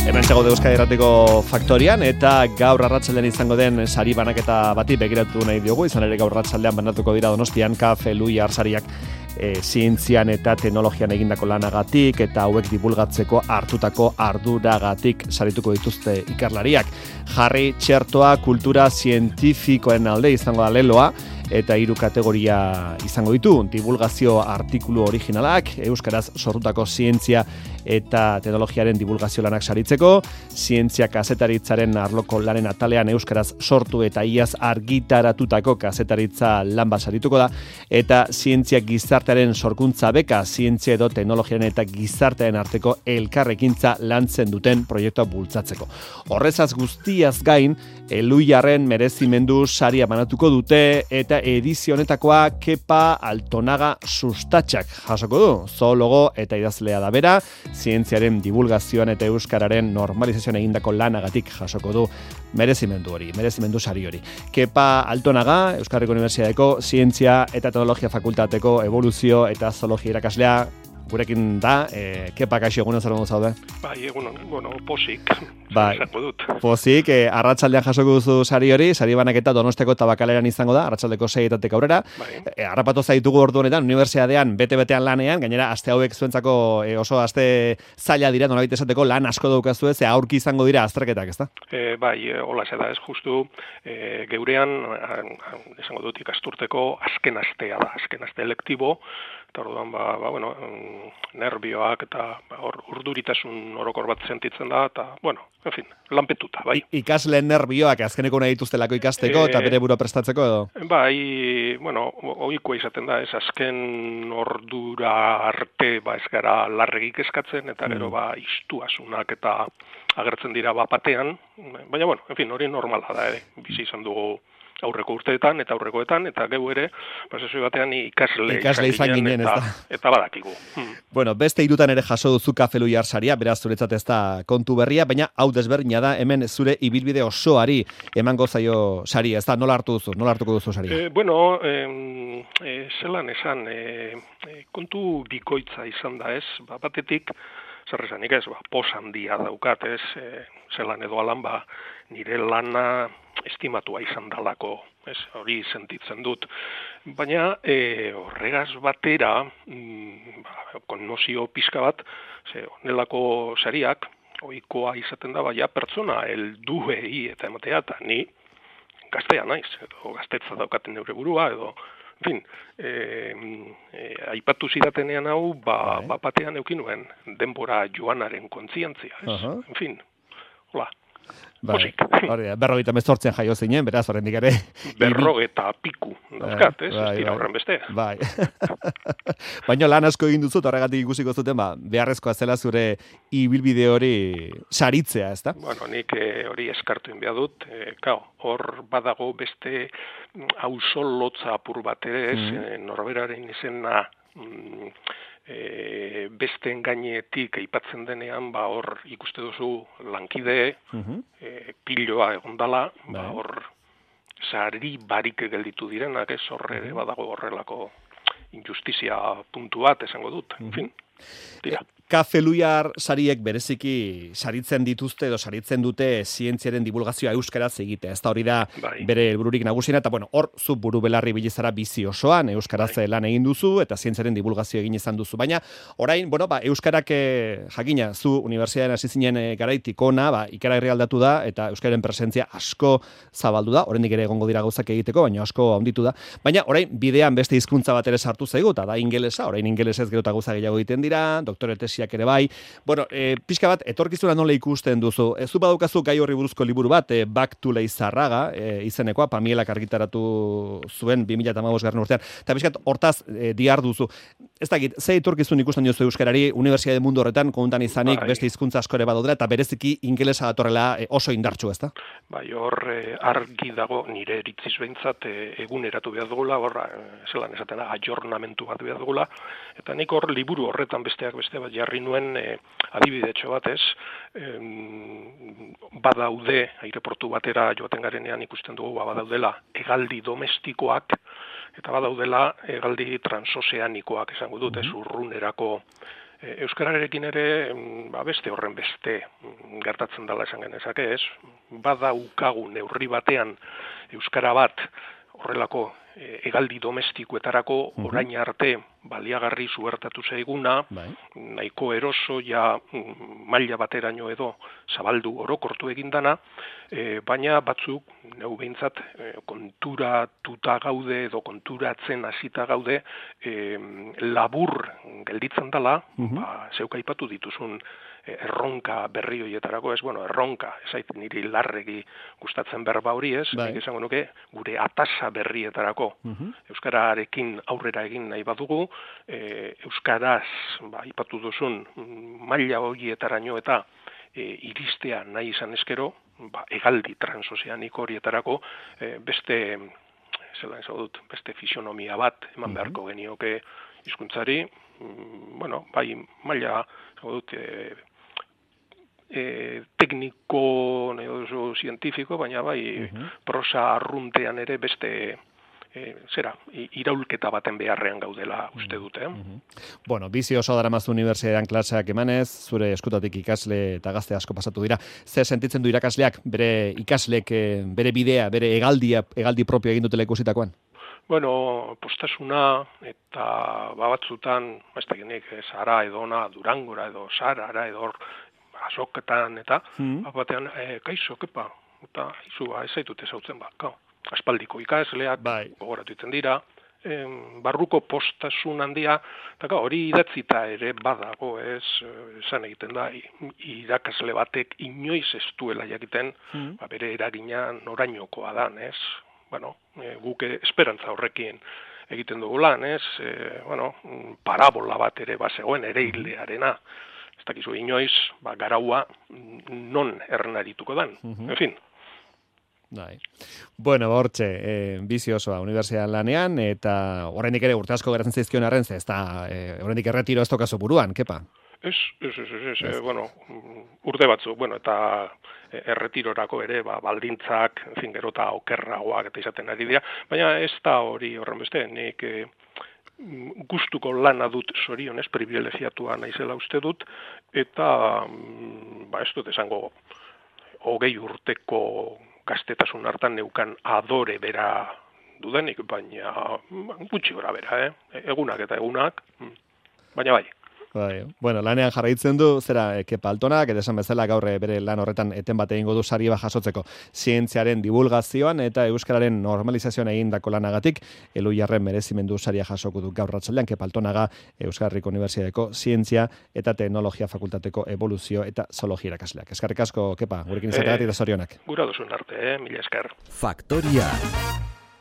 Hemen zago Euskadi Irratiko Faktorian eta gaur arratsaldean izango den sari banaketa bati begiratu nahi diogu, izan ere gaur arratsaldean banatuko dira Donostian Kafe Luiar sariak zientzian eta teknologian egindako lanagatik eta hauek divulgatzeko hartutako arduragatik sarituko dituzte ikerlariak. Jarri txertoa kultura zientifikoen alde izango da leloa, eta 3 kategoria izango ditu, divulgazio artikulu originalak, euskaraz sortutako zientzia eta teknologiaren divulgazio lanak saritzeko, zientzia kazetaritzaren arloko lanen atalean euskaraz sortu eta iaz argitaratutako kazetaritza lan bat sarituko da, eta zientzia gizartearen sorkuntza beka, zientzia edo teknologiaren eta gizartearen arteko elkarrekintza lantzen duten proiektua bultzatzeko. Horrezaz guztiaz gain, Luiarren merezimendu saria banatuko dute eta edizio honetakoa Kepa Altonaga Sustatxak jasoko du. Zoologo eta idazlea da bera, zientziaren divulgazioan eta euskararen normalizazioan egindako lanagatik jasoko du merezimendu sari hori. Kepa Altonaga, Euskal Herriko Unibertsitateko Zientzia eta Teknologia Fakultateko Evoluzio eta Zoologia irakaslea gurekin da. Kepa, kaixo, egunon zer modu zaude? Bai, egunon, pozik. Bai, pozik, arratsaldean jasoko duzu sari hori, sari banaketa Donostiako Tabakaleran izango da, arratsaldeko 6:00 aurrera. Bai. Harrapatu zaitugu ordu honetan, unibertsitatean, bete-betean lanean, gainera, aste hauek zuentzako oso aste zaila dira, nolabait esateko lan asko daukazue, ze aurki izango dira azterketak, ezta? Bai, hola da, ez justu, geurean, esango dut ikasturteko azken astea da, azken aste elektibo, eta orduan, nervioak eta urduritasun orokor bat sentitzen da, eta, en fin, lanpetuta, bai. Ikasleen nervioak azkeneko nahi dituztelako ikasteko eta bere burua prestatzeko edo? Bai, ohikoa izaten da, ez azken ordura arte, ez gara larregik eskatzen, eta gero, istuasunak eta agertzen dira batean, baina, en fin, hori normala da, bizi izan dugu aurreko urteetan eta aurrekoetan, eta geu ere, prozesoi batean ikasle izan ginen eta badakigu. Bueno, beste 3 ere jaso duzu Kafe Luiar saria, beraz zuretzat ez da kontu berria, baina hau desberdina da, hemen zure ibilbide osoari emango zaio saria, ez da, nola hartuko duzu saria? Zelan esan, kontu bikoitza izan da ez, batetik, zer esanik ez, pos handia daukat ez, zelan edo alan, nire lana estimatua izan dalako, ez, hori sentitzen dut. Baina horregaz batera, konnozio pixka bat, onelako sariak, ohikoa izaten da, pertsona helduei eta ematea, eta ni gaztea naiz, edo gaztetza daukaten neure burua, edo, en fin, aipatu zidatenean hau, batean eukinuen denbora joanaren kontzientzia, ez? En fin, hola. Posik. 58 jaio zinen, beraz, horrendik ere. 50 piku, dauzkat, ez? Ez dira horren beste. Bai. Baina lan asko egin duzut, horregatik ikusiko zuten, beharrezkoa zela zure ibilbide hori saritzea, ez da? Bueno, nik hori eskartu inbea dut, hor badago beste ausolotza apur bat ere, ez, norberaren izena besten gainetik aipatzen denean, hor ikuste duzu lankide, piloa egondala, hor sari barik gelditu direnak, ez horre ere badago horrelako injustizia puntu bat esango dut, en fin, dira. Kafe Luiar sariek bereziki saritzen dituzte edo saritzen dute zientziaren divulgazioa euskaraz egitea. Ez da hori da bere helbururik nagusiena, eta hor zu buru belarri bilizara bizi osoan, euskaraz lan egin duzu eta zientziaren divulgazio egin izan duzu. Baina orain, euskarak jakina, zu unibertsitatean hasi zinen garaitik ona, ikaragarri aldatu da eta euskararen presentzia asko zabaldu da, oraindik ere egongo dira gauzak egiteko, baina asko handitu da. Baina orain bidean beste hizkuntza bat ere sartu zaigu, eta da ingelesa, orain ingelesez gero eta gauza gehiago egiten dira, doktore tesiak ere bai. Bueno, pixka bat, etorkizuna nola ikusten duzu? Ez du badaukazu gai horri buruzko liburu bat, Back to Leizarraga, izenekoa, Pamielak argitaratu zuen 2015 urtean, eta pixka hortaz diar duzu. Ez dakit, ze etorkizun ikusten diozu euskarari, unibertsitate mundu horretan, kontan izanik, beste hizkuntza asko ere badaudela, eta bereziki ingelesa datorrela oso indartsu, ez da? Bai, hor argi dago, nire eritziz behintzat, eguneratu behar dugula, zelan esaten da, ajornamentu bat behar dugula, eta nik hor liburu horretan besteak beste bat jarri nuen adibidetxo batez, badaude, aireportu batera joaten garenean ikusten dugu, badaudela hegaldi domestikoak, eta badaudela hegaldi transozeanikoak esango dut, urrunerako Euskararekin ere beste horren beste gertatzen dela esan genezake, ez? Badaukagu neurri batean euskara bat horrelako hegaldi domestikoetarako orain arte baliagarri zuertatu zaiguna, nahiko eroso ja maila bateraino edo zabaldu orokortu egindana, baina batzuk neu behintzat konturatuta gaude edo konturatzen hasita gaude labur gelditzen dela, zeuk aipatu dituzun erronka berri horietarako, erronka, ezait niri larregi gustatzen berba hori ez, nik esango nuke gure atasa berrietarako, euskararekin aurrera egin nahi badugu, euskaraz, aipatu duzun, maila horietaraino eta iristea nahi izan eskero, hegaldi transozeanik horietarako beste fisionomia bat eman beharko genioke hizkuntzari, maila tekniko, zientifiko, baina prosa arruntean ere beste iraulketa baten beharrean gaudela uste dute. Bueno, bizi oso daramazu unibertsitatean klaseak emanez, zure eskutatik ikasle eta gazte asko pasatu dira. Zer sentitzen du irakasleak, bere ikaslek, bere bidea, bere hegaldi propio egin dutela ikusitakoan? Bueno, postasuna eta batzutan, ez dakinik, Zara edo ona, Durangora edo Sarara edo azoketan eta batean, kaixo, kepa, eta izu, ez zaitut ezautzen aspaldiko ikasleak, gogoratu itzen dira, barruko postasun handia, eta hori idatzita ere badago, esan egiten da, irakasle batek inoiz ez duela jakiten, bere eragina norainokoa dan, ez? Guk esperantza horrekin egiten dugu lan, ez? Parabola bat ere bazegoen ere hilearena, ez dakizu inoiz, garaua non ernarituko dan, en fin. Bueno, hortxe, bizi osoa unibertsitatean lanean, eta oraindik ere urte asko geratzen zaizkion arren, ez da, oraindik erretiro ez tokazu buruan, kepa? Ez, urte batzu, eta erretirorako ere, baldintzak, gero eta okerragoak eta izaten ari dira, baina ez da hori horren beste, nik gustuko lana dut zorionez, privilegiatua naizela uste dut, eta ez dut esango 20 urteko gaztetasun hartan neukan adore bera dudenik, baina gutxi gora bera, egunak eta egunak, baina bai. Bueno, lanean jarraitzen du, zera Kepa Altonak, eta esan bezala gaur bere lan horretan eten bat egingo du sari jasotzeko zientziaren divulgazioan eta euskararen normalizazioan egindako lanagatik, Eluiarren merezimendu saria jasoko du gaur arratsaldean Kepa Altonaga, Euskal Herriko Unibertsitateko Zientzia eta Teknologia Fakultateko Eboluzio eta Zoologia irakasleak. Eskerrik asko, Kepa, gurekin izateagatik eta zorionak. Gura duzun arte, mila esker. Faktoria.